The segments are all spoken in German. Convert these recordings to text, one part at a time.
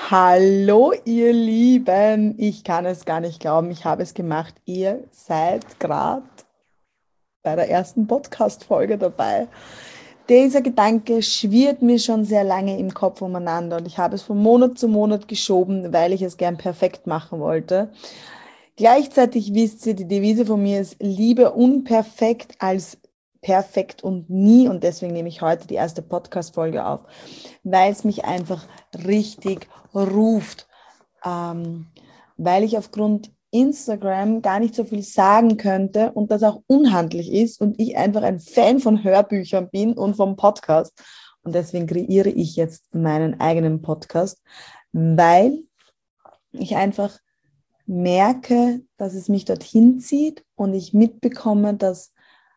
Hallo, ihr Lieben. Ich kann es gar nicht glauben. Ich habe es gemacht. Ihr seid gerade bei der ersten Podcast-Folge dabei. Dieser Gedanke schwirrt mir schon sehr lange im Kopf umeinander und ich habe es von Monat zu Monat geschoben, weil ich es gern perfekt machen wollte. Gleichzeitig wisst ihr, die Devise von mir ist Liebe unperfekt als perfekt und nie. Und deswegen nehme ich heute die erste Podcast-Folge auf, weil es mich einfach richtig ruft. Ähm, Weil ich aufgrund Instagram gar nicht so viel sagen könnte und das auch unhandlich ist und ich einfach ein Fan von Hörbüchern bin und vom Podcast. Und deswegen kreiere ich jetzt meinen eigenen Podcast, weil ich einfach merke, dass es mich dorthin zieht und ich mitbekomme, dass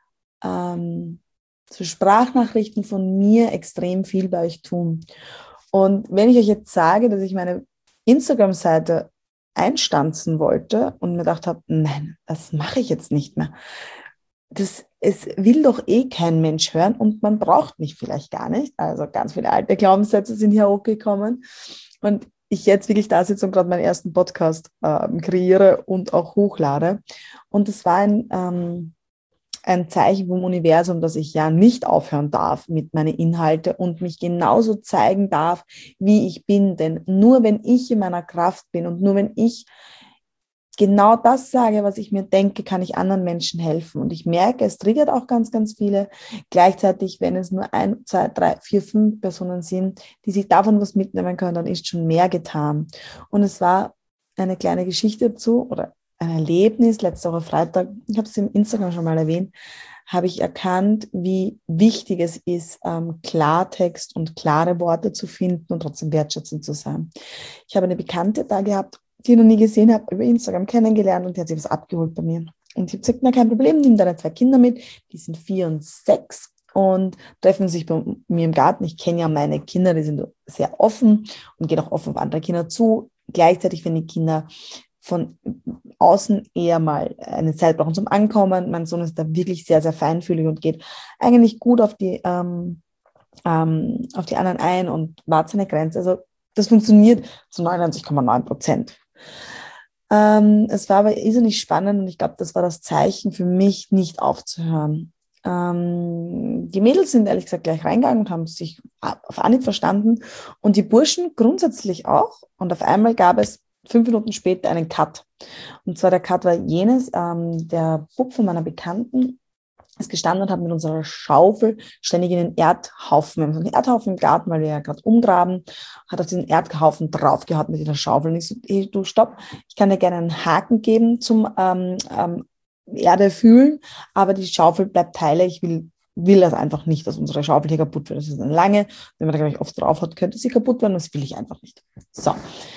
so Sprachnachrichten von mir extrem viel bei euch tun. Und wenn ich euch jetzt sage, dass ich meine Instagram-Seite einstanzen wollte und mir gedacht habe, nein, das mache ich jetzt nicht mehr. Es will doch eh kein Mensch hören und man braucht mich vielleicht gar nicht. Also ganz viele alte Glaubenssätze sind hier hochgekommen. Und ich jetzt wirklich da sitze und gerade meinen ersten Podcast kreiere und auch hochlade. Und es war ein Zeichen vom Universum, dass ich ja nicht aufhören darf mit meinen Inhalten und mich genauso zeigen darf, wie ich bin. Denn nur wenn ich in meiner Kraft bin und nur wenn ich genau das sage, was ich mir denke, kann ich anderen Menschen helfen. Und ich merke, es triggert auch ganz, ganz viele. Gleichzeitig, wenn es nur 1, 2, 3, 4, 5 Personen sind, die sich davon was mitnehmen können, dann ist schon mehr getan. Und es war eine kleine Geschichte dazu oder ein Erlebnis. Letzte Woche Freitag, ich habe es im Instagram schon mal erwähnt, habe ich erkannt, wie wichtig es ist, Klartext und klare Worte zu finden und trotzdem wertschätzend zu sein. Ich habe eine Bekannte da gehabt, die ich noch nie gesehen habe, über Instagram kennengelernt und die hat sich was abgeholt bei mir. Und ich habe gesagt, na kein Problem, nimm deine 2 Kinder mit, die sind 4 und 6 und treffen sich bei mir im Garten. Ich kenne ja meine Kinder, die sind sehr offen und gehen auch offen auf andere Kinder zu. Gleichzeitig, wenn die Kinder von außen eher mal eine Zeit brauchen zum Ankommen. Mein Sohn ist da wirklich sehr, sehr feinfühlig und geht eigentlich gut auf die anderen ein und wahrt seine Grenze. Also das funktioniert zu 99,9%. Es war aber irrsinnig spannend und ich glaube, das war das Zeichen für mich, nicht aufzuhören. Die Mädels sind ehrlich gesagt gleich reingegangen und haben sich auf Anhieb verstanden und die Burschen grundsätzlich auch. Und auf einmal gab es 5 Minuten später einen Cut. Und zwar der Cut war jenes, der Bub von meiner Bekannten ist gestanden und hat mit unserer Schaufel ständig in den Erdhaufen, wir haben so einen Erdhaufen im Garten, weil wir ja gerade umgraben, hat auf diesen Erdhaufen draufgehauen mit dieser Schaufel. Und ich so, hey, du stopp, ich kann dir gerne einen Haken geben zum Erde fühlen, aber die Schaufel bleibt Teile, ich will das einfach nicht, dass unsere Schaufel hier kaputt wird. Das ist eine lange, wenn man da, glaube ich, oft drauf hat, könnte sie kaputt werden, das will ich einfach nicht. So.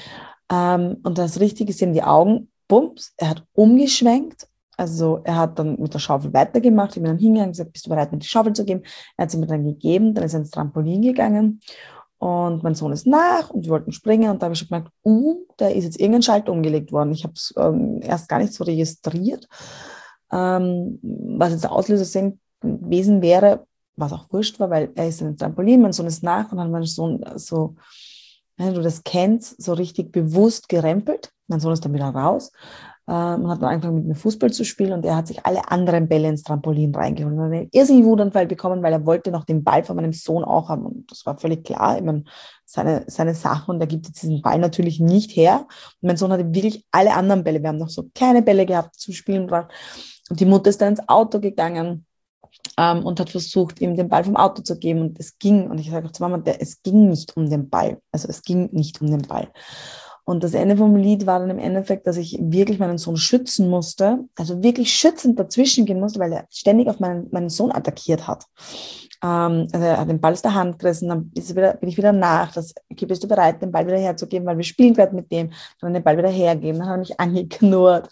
Und das Richtige sind die Augen, bums, er hat umgeschwenkt. Also er hat dann mit der Schaufel weitergemacht. Ich bin dann hingegangen und gesagt, bist du bereit, mir die Schaufel zu geben? Er hat sie mir dann gegeben, dann ist er ins Trampolin gegangen und mein Sohn ist nach und wir wollten springen und da habe ich schon gemerkt, da ist jetzt irgendein Schalter umgelegt worden. Ich habe es erst gar nicht so registriert, was jetzt der Auslöser gewesen wäre, was auch wurscht war, weil er ist ins Trampolin, mein Sohn ist nach und dann hat mein Sohn so, wenn du das kennst, so richtig bewusst gerempelt. Mein Sohn ist dann wieder raus. Und hat dann angefangen mit mir Fußball zu spielen und er hat sich alle anderen Bälle ins Trampolin reingeholt. Und hat einen irrsinnigen Wutanfall bekommen, weil er wollte noch den Ball von meinem Sohn auch haben. Und das war völlig klar. Ich meine, seine Sache und er gibt jetzt diesen Ball natürlich nicht her. Und mein Sohn hatte wirklich alle anderen Bälle. Wir haben noch so kleine Bälle gehabt zu spielen. Und die Mutter ist dann ins Auto gegangen und hat versucht, ihm den Ball vom Auto zu geben. Und es ging. Und ich sage auch zu Mama, es ging nicht um den Ball. Also es ging nicht um den Ball. Und das Ende vom Lied war dann im Endeffekt, dass ich wirklich meinen Sohn schützen musste, also wirklich schützend dazwischen gehen musste, weil er ständig auf meinen Sohn attackiert hat. Also er hat den Ball aus der Hand gerissen, dann bin ich wieder nach, okay, bist du bereit, den Ball wieder herzugeben, weil wir spielen gerade mit dem, dann den Ball wieder hergeben, dann hat er mich angeknurrt.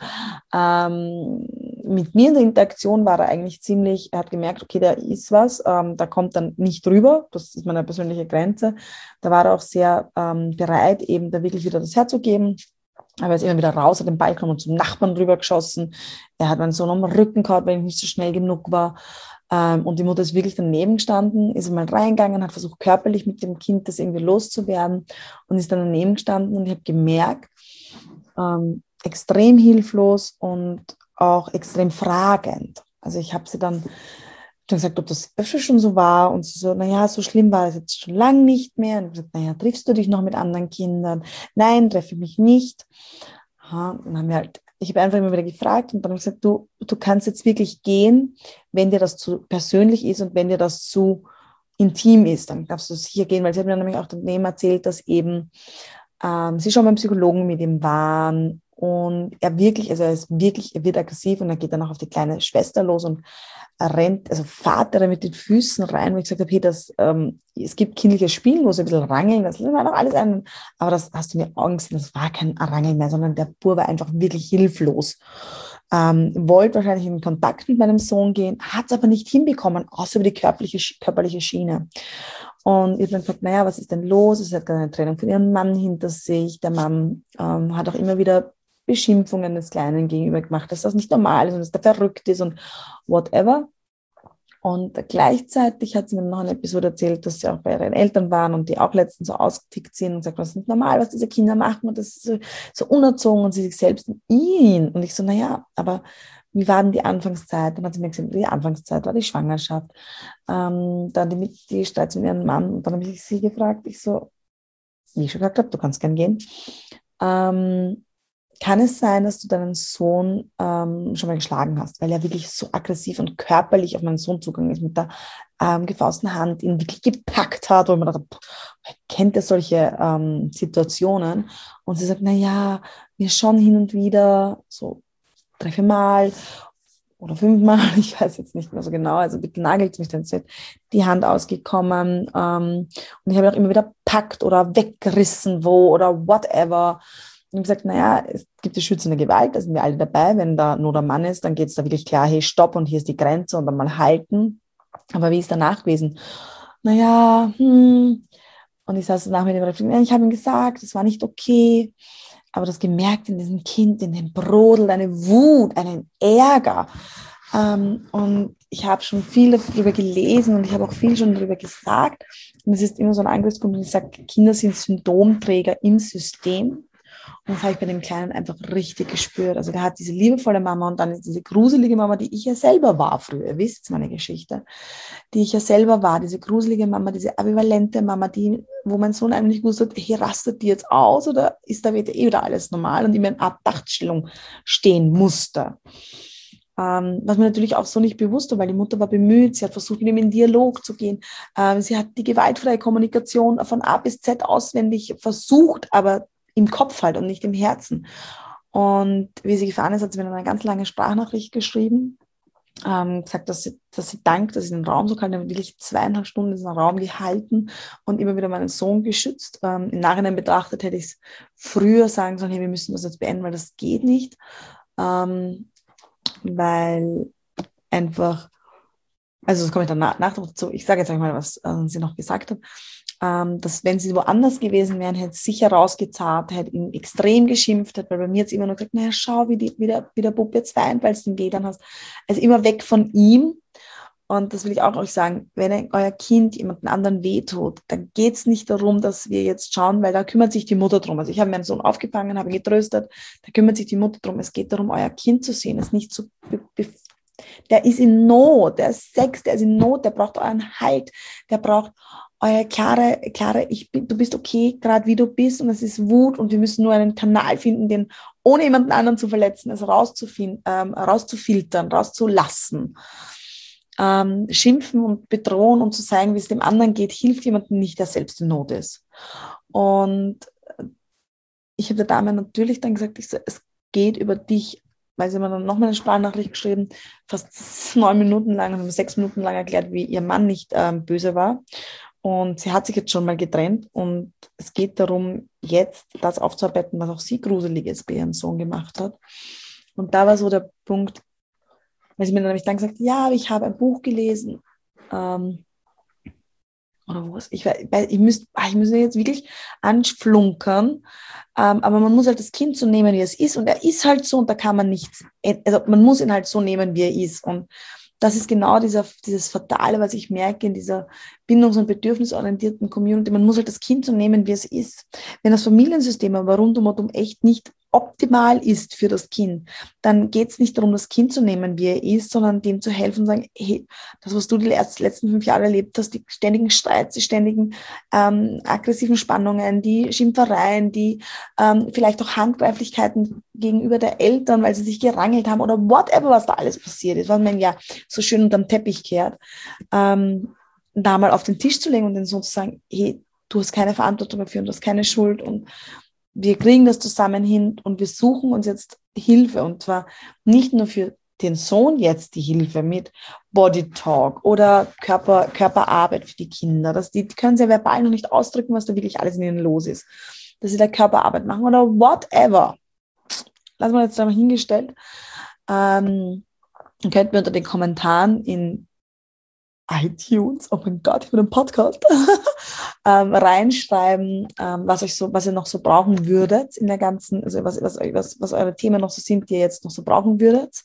Mit mir in der Interaktion war er eigentlich ziemlich, er hat gemerkt, okay, da ist was, da kommt dann nicht drüber, das ist meine persönliche Grenze. Da war er auch sehr bereit, eben da wirklich wieder das herzugeben. Aber er ist immer wieder raus, hat den Ball genommen und zum Nachbarn rüber geschossen. Er hat meinen Sohn am Rücken gehauen, weil ich nicht so schnell genug war. Und die Mutter ist wirklich daneben gestanden, ist mal reingegangen, hat versucht, körperlich mit dem Kind das irgendwie loszuwerden und ist dann daneben gestanden und ich habe gemerkt, extrem hilflos und auch extrem fragend. Also ich habe sie dann gesagt, ob das öfter schon so war und sie so, naja, so schlimm war es jetzt schon lange nicht mehr. Und ich habe gesagt, naja, triffst du dich noch mit anderen Kindern? Nein, treffe ich mich nicht. Und haben wir halt, ich habe einfach immer wieder gefragt und dann habe ich gesagt, du kannst jetzt wirklich gehen, wenn dir das zu persönlich ist und wenn dir das zu intim ist, dann darfst du sicher gehen, weil sie hat mir dann nämlich auch daneben erzählt, dass eben sie schon beim Psychologen mit ihm waren und er wirklich, also er wird aggressiv und er geht dann auch auf die kleine Schwester los und er rennt, also Vater mit den Füßen rein, wo ich gesagt habe, hey, es gibt kindliches Spielen, wo sie ein bisschen rangeln, das war doch alles ein, aber das hast du mir Augen gesehen, das war kein Rangeln mehr, sondern der Bub war einfach wirklich hilflos. Wollte wahrscheinlich in Kontakt mit meinem Sohn gehen, hat es aber nicht hinbekommen, außer über die körperliche Schiene. Und ich habe dann gefragt, naja, was ist denn los? Sie hat gerade eine Trennung von ihrem Mann hinter sich. Der Mann hat auch immer wieder Beschimpfungen des Kleinen gegenüber gemacht, dass das nicht normal ist und dass der verrückt ist und whatever. Und gleichzeitig hat sie mir noch eine Episode erzählt, dass sie auch bei ihren Eltern waren und die auch letztens so ausgetickt sind und gesagt, das ist nicht normal, was diese Kinder machen und das ist so unerzogen und sie sich selbst in ihn. Und ich so, naja, aber wie war denn die Anfangszeit? Dann hat sie mir gesagt, die Anfangszeit war die Schwangerschaft. Dann die Streits mit ihrem Mann. Und dann habe ich sie gefragt, ich so, wie ich schon gesagt habe, du kannst gern gehen. Kann es sein, dass du deinen Sohn schon mal geschlagen hast, weil er wirklich so aggressiv und körperlich auf meinen Sohn zugegangen ist, mit der gefausten Hand, ihn wirklich gepackt hat, wo man dachte, kennt er solche Situationen? Und sie sagt, naja, mir schon hin und wieder, so 3, 4 Mal oder 5 Mal, ich weiß jetzt nicht mehr so genau, also bitte nagelt mich dann die Hand ausgekommen und ich habe auch immer wieder packt oder weggerissen wo oder whatever. Und ich habe gesagt, naja, es gibt die schützende Gewalt, da sind wir alle dabei. Wenn da nur der Mann ist, dann geht es da wirklich klar, hey, stopp und hier ist die Grenze und dann mal halten. Aber wie ist danach gewesen? Naja, Und ich saß danach mit dem Reflexion, ich habe ihm gesagt, es war nicht okay. Aber das gemerkt in diesem Kind, in dem Brodel, eine Wut, einen Ärger. Und ich habe schon viel darüber gelesen und ich habe auch viel schon darüber gesagt. Und es ist immer so ein Angriffspunkt, und ich sage, Kinder sind Symptomträger im System. Und das habe ich bei dem Kleinen einfach richtig gespürt. Also der hat diese liebevolle Mama und dann diese gruselige Mama, die ich ja selber war früher. Ihr wisst meine Geschichte. Die ich ja selber war. Diese gruselige Mama, diese ambivalente Mama, wo mein Sohn eigentlich gewusst hat, hey, rastet die jetzt aus oder ist da wieder alles normal? Und immer in Abdachtstellung stehen musste. Was mir natürlich auch so nicht bewusst war, weil die Mutter war bemüht, sie hat versucht, mit ihm in Dialog zu gehen. Sie hat die gewaltfreie Kommunikation von A bis Z auswendig versucht, aber im Kopf halt und nicht im Herzen. Und wie sie gefahren ist, hat sie mir dann eine ganz lange Sprachnachricht geschrieben, gesagt, dass sie dankt, dass ich den Raum so kalt habe, wirklich 2,5 Stunden in diesem Raum gehalten und immer wieder meinen Sohn geschützt. Im Nachhinein betrachtet hätte ich es früher sagen sollen, hey, wir müssen das jetzt beenden, weil das geht nicht. Weil einfach, also das komme ich dann nach dazu, ich sage jetzt einmal, was sie noch gesagt hat, dass wenn sie woanders gewesen wären, hätte sie sicher rausgezahlt, hätte ihn extrem geschimpft, weil bei mir jetzt immer nur gesagt, naja, schau, wie der Bub jetzt weint, weil du den Weh dann hast. Also immer weg von ihm. Und das will ich auch euch sagen, wenn euer Kind jemanden anderen wehtut, dann geht es nicht darum, dass wir jetzt schauen, weil da kümmert sich die Mutter drum. Also ich habe meinen Sohn aufgefangen, habe ihn getröstet, da kümmert sich die Mutter drum. Es geht darum, euer Kind zu sehen, es nicht zu der ist in Not, der ist 6, der ist in Not, der braucht euren Halt, der braucht euer klare, du bist okay, gerade wie du bist und es ist Wut und wir müssen nur einen Kanal finden, den ohne jemanden anderen zu verletzen, also rauszufiltern, rauszulassen. Schimpfen und bedrohen und zu sagen, wie es dem anderen geht, hilft jemandem nicht, der selbst in Not ist. Und ich habe der Dame natürlich dann gesagt, es geht über dich, weil sie mir dann nochmal eine Sprachnachricht geschrieben, fast 9 Minuten lang, also 6 Minuten lang erklärt, wie ihr Mann nicht böse war. Und sie hat sich jetzt schon mal getrennt und es geht darum, jetzt das aufzuarbeiten, was auch sie Gruseliges bei ihrem Sohn gemacht hat. Und da war so der Punkt, weil sie mir nämlich dann gesagt, ja, ich habe ein Buch gelesen, oder wo ist, ich müsste jetzt wirklich anflunkern, aber man muss halt das Kind so nehmen, wie es ist und er ist halt so und da kann man nichts, also man muss ihn halt so nehmen, wie er ist und das ist genau dieses Fatale, was ich merke in dieser bindungs- und bedürfnisorientierten Community. Man muss halt das Kind so nehmen, wie es ist. Wenn das Familiensystem aber rundum und um echt nicht optimal ist für das Kind, dann geht es nicht darum, das Kind zu nehmen, wie er ist, sondern dem zu helfen und sagen, hey, das, was du die letzten 5 Jahre erlebt hast, die ständigen Streits, die ständigen aggressiven Spannungen, die Schimpfereien, die vielleicht auch Handgreiflichkeiten gegenüber der Eltern, weil sie sich gerangelt haben oder whatever, was da alles passiert ist, was man ja so schön unterm Teppich kehrt, da mal auf den Tisch zu legen und den Sohn zu sagen, hey, du hast keine Verantwortung dafür und du hast keine Schuld und wir kriegen das zusammen hin und wir suchen uns jetzt Hilfe und zwar nicht nur für den Sohn jetzt die Hilfe mit Body Talk oder Körperarbeit für die Kinder. Die können sie ja verbal noch nicht ausdrücken, was da wirklich alles in ihnen los ist. Dass sie da Körperarbeit machen oder whatever. Lassen wir jetzt da mal hingestellt. Könnt ihr unter den Kommentaren in iTunes, oh mein Gott, ich bin im Podcast, reinschreiben, was ihr noch so brauchen würdet in der ganzen, also was eure Themen noch so sind, die ihr jetzt noch so brauchen würdet,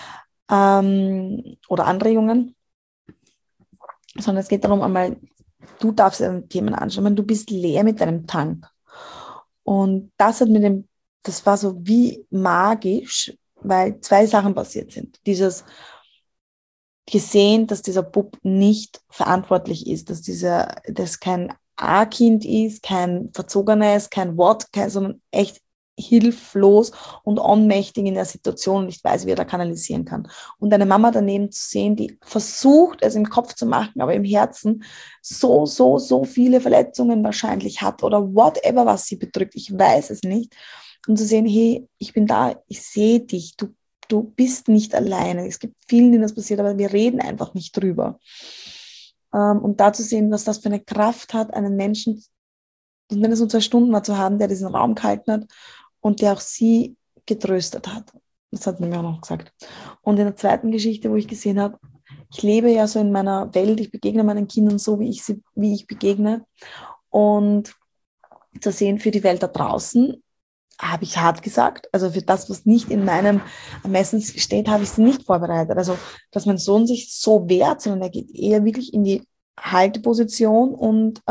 oder Anregungen. Sondern es geht darum, einmal, du darfst dir Themen anschauen, du bist leer mit deinem Tank. Und das war so wie magisch, weil 2 Sachen passiert sind. Dieses gesehen, dass dieser Bub nicht verantwortlich ist, dass das kein A-Kind ist, kein Verzogenes, kein sondern echt hilflos und ohnmächtig in der Situation und nicht weiß, wie er da kanalisieren kann. Und eine Mama daneben zu sehen, die versucht, es im Kopf zu machen, aber im Herzen so viele Verletzungen wahrscheinlich hat oder whatever, was sie bedrückt, ich weiß es nicht. Und zu sehen, hey, ich bin da, ich sehe dich, du bist nicht alleine. Es gibt vielen, denen das passiert, aber wir reden einfach nicht drüber. Und da zu sehen, was das für eine Kraft hat, einen Menschen, und wenn es nur 2 Stunden war, zu haben, der diesen Raum gehalten hat und der auch sie getröstet hat. Das hat mir auch noch gesagt. Und in der zweiten Geschichte, wo ich gesehen habe, ich lebe ja so in meiner Welt, ich begegne meinen Kindern so, wie ich begegne. Und zu sehen für die Welt da draußen, habe ich hart gesagt. Also für das, was nicht in meinem Ermessen steht, habe ich sie nicht vorbereitet. Also, dass mein Sohn sich so wehrt, sondern er geht eher wirklich in die Halteposition und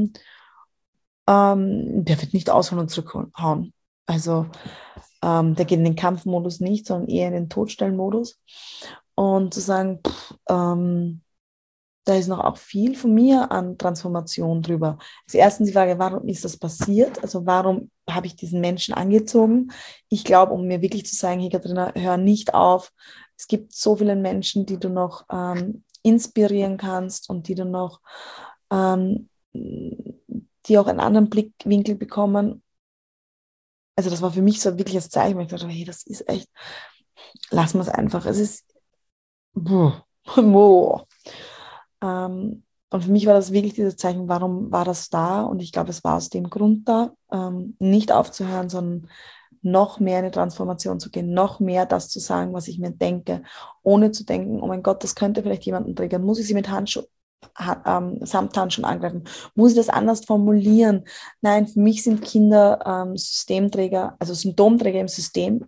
der wird nicht ausholen und zurückhauen. Also der geht in den Kampfmodus nicht, sondern eher in den Todstellmodus. Und zu sagen, da ist noch auch viel von mir an Transformation drüber. Also erstens die Frage, warum ist das passiert? Also warum habe ich diesen Menschen angezogen? Ich glaube, um mir wirklich zu sagen, hey Katharina, hör nicht auf. Es gibt so viele Menschen, die du noch inspirieren kannst und die du noch, die auch einen anderen Blickwinkel bekommen. Also das war für mich so wirklich das Zeichen, weil ich dachte, hey, das ist echt, lassen wir es einfach. Es ist, und für mich war das wirklich dieses Zeichen, warum war das da? Und ich glaube, es war aus dem Grund da, nicht aufzuhören, sondern noch mehr in eine Transformation zu gehen, noch mehr das zu sagen, was ich mir denke, ohne zu denken, oh mein Gott, das könnte vielleicht jemanden triggern. Muss ich sie mit Samthandschuhen angreifen? Muss ich das anders formulieren? Nein, für mich sind Kinder Systemträger, also Symptomträger im System.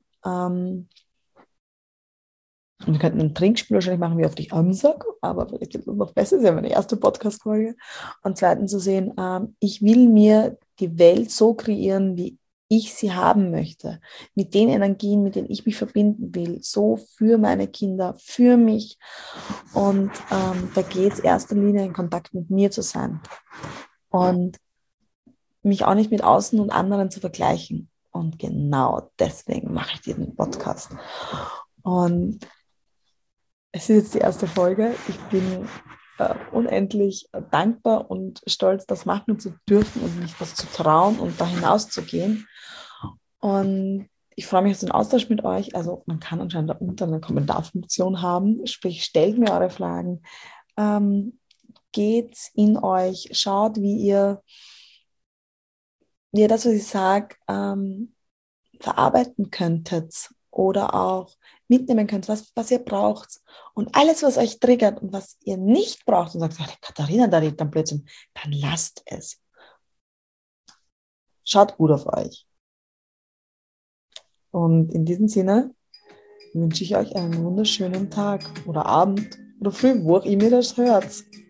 Und wir könnten ein Trinkspiel wahrscheinlich machen, wie oft ich sage, aber vielleicht wird es noch besser, das ist ja meine erste Podcast-Folge. Und zweitens zu sehen, ich will mir die Welt so kreieren, wie ich sie haben möchte, mit den Energien, mit denen ich mich verbinden will, so für meine Kinder, für mich. Und da geht es in erster Linie in Kontakt mit mir zu sein und mich auch nicht mit außen und anderen zu vergleichen. Und genau deswegen mache ich diesen Podcast. Und es ist jetzt die erste Folge. Ich bin unendlich dankbar und stolz, das machen zu dürfen und mich das zu trauen und da hinauszugehen. Und ich freue mich auf den Austausch mit euch. Also man kann anscheinend da unten eine Kommentarfunktion haben. Sprich, stellt mir eure Fragen. Geht in euch, schaut, wie ihr das, was ich sage, verarbeiten könntet oder auch mitnehmen könnt, was ihr braucht. Und alles, was euch triggert und was ihr nicht braucht und sagt, Katharina, da redet dann Blödsinn, dann lasst es. Schaut gut auf euch. Und in diesem Sinne wünsche ich euch einen wunderschönen Tag oder Abend oder früh, wo auch immer ihr das hört.